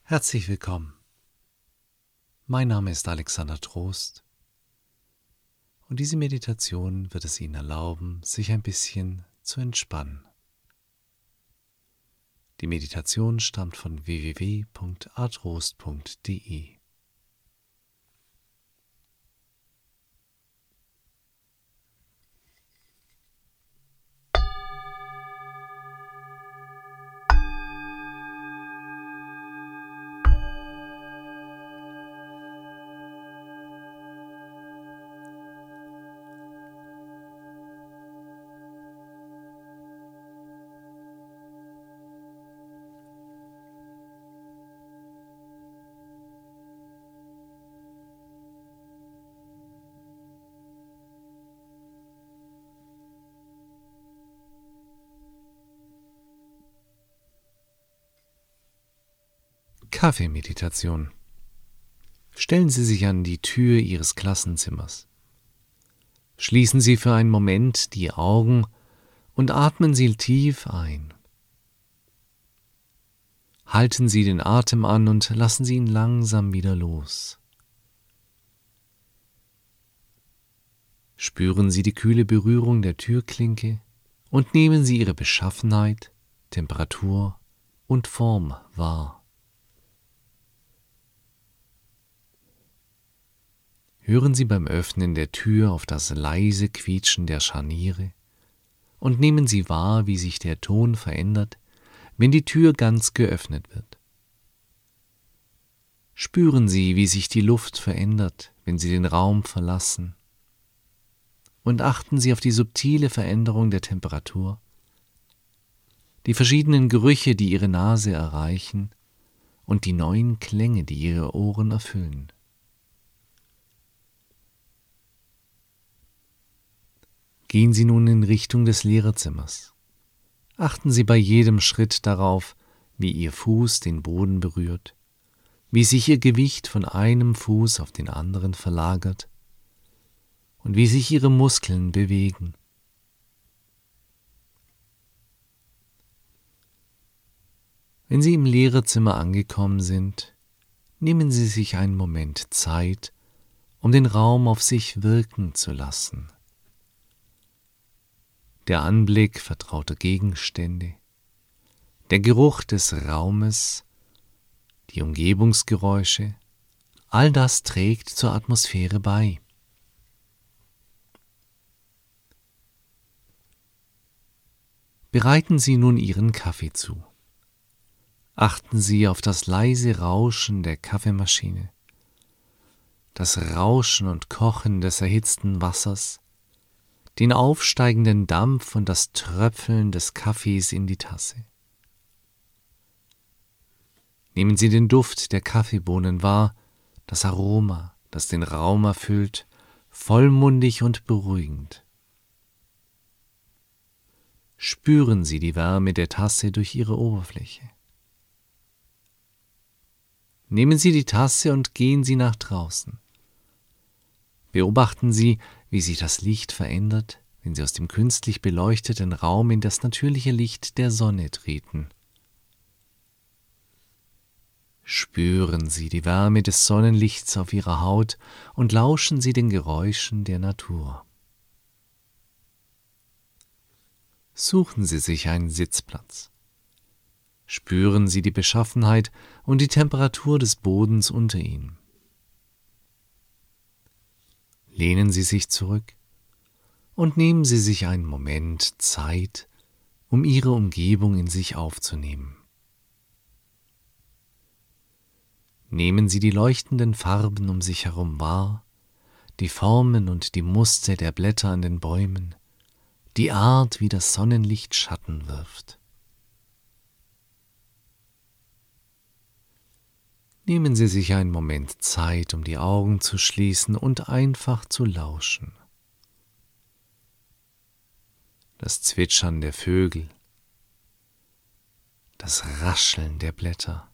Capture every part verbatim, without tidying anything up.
Herzlich willkommen. Mein Name ist Alexander Trost und diese Meditation wird es Ihnen erlauben, sich ein bisschen zu entspannen. Die Meditation stammt von w w w punkt artrost punkt d e. Kaffeemeditation. Stellen Sie sich an die Tür Ihres Klassenzimmers. Schließen Sie für einen Moment die Augen und atmen Sie tief ein. Halten Sie den Atem an und lassen Sie ihn langsam wieder los. Spüren Sie die kühle Berührung der Türklinke und nehmen Sie ihre Beschaffenheit, Temperatur und Form wahr. Hören Sie beim Öffnen der Tür auf das leise Quietschen der Scharniere und nehmen Sie wahr, wie sich der Ton verändert, wenn die Tür ganz geöffnet wird. Spüren Sie, wie sich die Luft verändert, wenn Sie den Raum verlassen. Und achten Sie auf die subtile Veränderung der Temperatur, die verschiedenen Gerüche, die Ihre Nase erreichen, und die neuen Klänge, die Ihre Ohren erfüllen. Gehen Sie nun in Richtung des Lehrerzimmers. Achten Sie bei jedem Schritt darauf, wie Ihr Fuß den Boden berührt, wie sich Ihr Gewicht von einem Fuß auf den anderen verlagert und wie sich Ihre Muskeln bewegen. Wenn Sie im Lehrerzimmer angekommen sind, nehmen Sie sich einen Moment Zeit, um den Raum auf sich wirken zu lassen. Der Anblick vertrauter Gegenstände, der Geruch des Raumes, die Umgebungsgeräusche, all das trägt zur Atmosphäre bei. Bereiten Sie nun Ihren Kaffee zu. Achten Sie auf das leise Rauschen der Kaffeemaschine, das Rauschen und Kochen des erhitzten Wassers, den aufsteigenden Dampf und das Tröpfeln des Kaffees in die Tasse. Nehmen Sie den Duft der Kaffeebohnen wahr, das Aroma, das den Raum erfüllt, vollmundig und beruhigend. Spüren Sie die Wärme der Tasse durch ihre Oberfläche. Nehmen Sie die Tasse und gehen Sie nach draußen. Beobachten Sie, wie sich das Licht verändert, wenn Sie aus dem künstlich beleuchteten Raum in das natürliche Licht der Sonne treten. Spüren Sie die Wärme des Sonnenlichts auf Ihrer Haut und lauschen Sie den Geräuschen der Natur. Suchen Sie sich einen Sitzplatz. Spüren Sie die Beschaffenheit und die Temperatur des Bodens unter Ihnen. Lehnen Sie sich zurück und nehmen Sie sich einen Moment Zeit, um Ihre Umgebung in sich aufzunehmen. Nehmen Sie die leuchtenden Farben um sich herum wahr, die Formen und die Muster der Blätter an den Bäumen, die Art, wie das Sonnenlicht Schatten wirft. Nehmen Sie sich einen Moment Zeit, um die Augen zu schließen und einfach zu lauschen. Das Zwitschern der Vögel, das Rascheln der Blätter,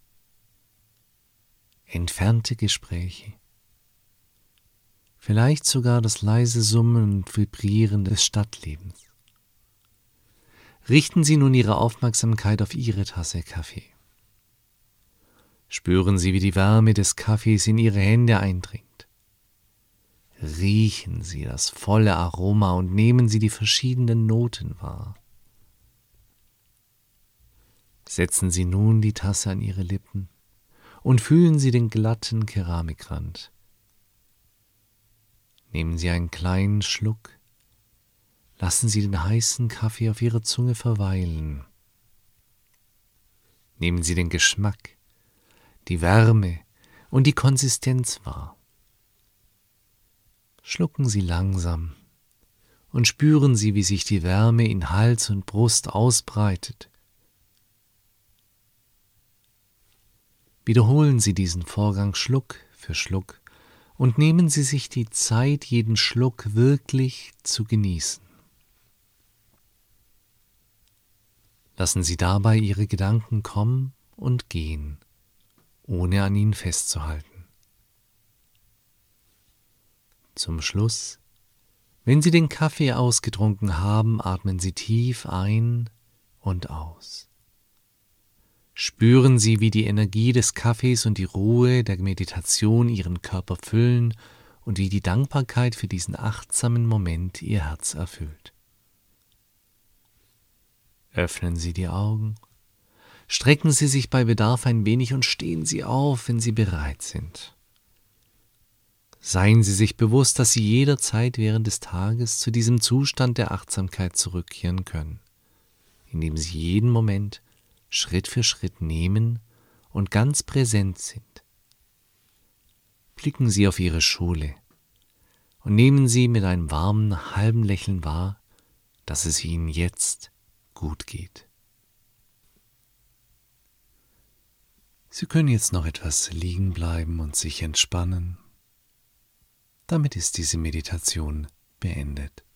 entfernte Gespräche, vielleicht sogar das leise Summen und Vibrieren des Stadtlebens. Richten Sie nun Ihre Aufmerksamkeit auf Ihre Tasse Kaffee. Spüren Sie, wie die Wärme des Kaffees in Ihre Hände eindringt. Riechen Sie das volle Aroma und nehmen Sie die verschiedenen Noten wahr. Setzen Sie nun die Tasse an Ihre Lippen und fühlen Sie den glatten Keramikrand. Nehmen Sie einen kleinen Schluck. Lassen Sie den heißen Kaffee auf Ihrer Zunge verweilen. Nehmen Sie den Geschmack, die Wärme und die Konsistenz wahr. Schlucken Sie langsam und spüren Sie, wie sich die Wärme in Hals und Brust ausbreitet. Wiederholen Sie diesen Vorgang Schluck für Schluck und nehmen Sie sich die Zeit, jeden Schluck wirklich zu genießen. Lassen Sie dabei Ihre Gedanken kommen und gehen, ohne an ihnen festzuhalten. Zum Schluss, wenn Sie den Kaffee ausgetrunken haben, atmen Sie tief ein und aus. Spüren Sie, wie die Energie des Kaffees und die Ruhe der Meditation Ihren Körper füllen und wie die Dankbarkeit für diesen achtsamen Moment Ihr Herz erfüllt. Öffnen Sie die Augen, strecken Sie sich bei Bedarf ein wenig und stehen Sie auf, wenn Sie bereit sind. Seien Sie sich bewusst, dass Sie jederzeit während des Tages zu diesem Zustand der Achtsamkeit zurückkehren können, indem Sie jeden Moment Schritt für Schritt nehmen und ganz präsent sind. Blicken Sie auf Ihre Schule und nehmen Sie mit einem warmen, halben Lächeln wahr, dass es Ihnen jetzt gut geht. Sie können jetzt noch etwas liegen bleiben und sich entspannen. Damit ist diese Meditation beendet.